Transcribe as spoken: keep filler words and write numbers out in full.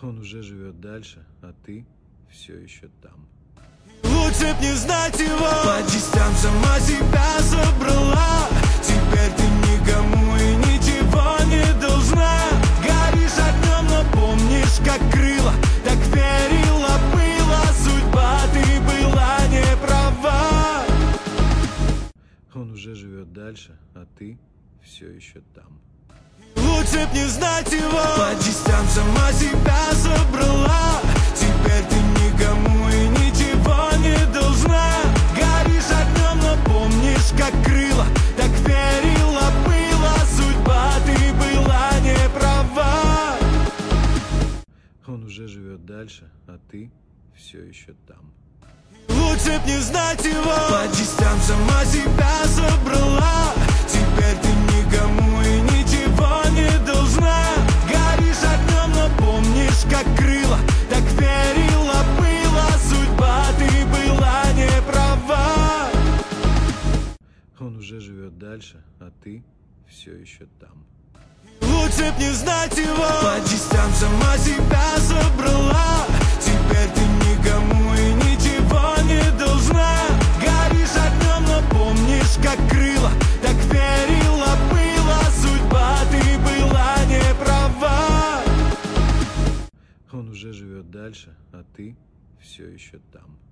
Он уже живет дальше, а ты все еще там. Лучше б не знать его. По частям сама себя собрала. Теперь ты никому и ничего не должна. Горишь огнем, но помнишь, как крыло. Так верила, была судьба, ты была не права. Он уже живет дальше, а ты все еще там. Лучше б не знать его. По частям сама себя собрала. Теперь ты никому и ничего не должна. Горишь огнем, но помнишь, как крыло. Так верила, была судьба, ты была не права. Он уже живет дальше, а ты все еще там. Лучше б не знать его. По частям сама себя собрала. Теперь ты никому и ничего не должна. Горишь огнем, но помнишь, как крыло. Так верила, была судьба, ты была не права. Он уже живет дальше, а ты все еще там. Лучше б не знать его. По частям сама себя собрала. Теперь ты никому и ничего не должна. Горишь огнем, но помнишь, как крыло. Так верила, была судьба, ты была не права. Он уже живет дальше, а ты все еще там.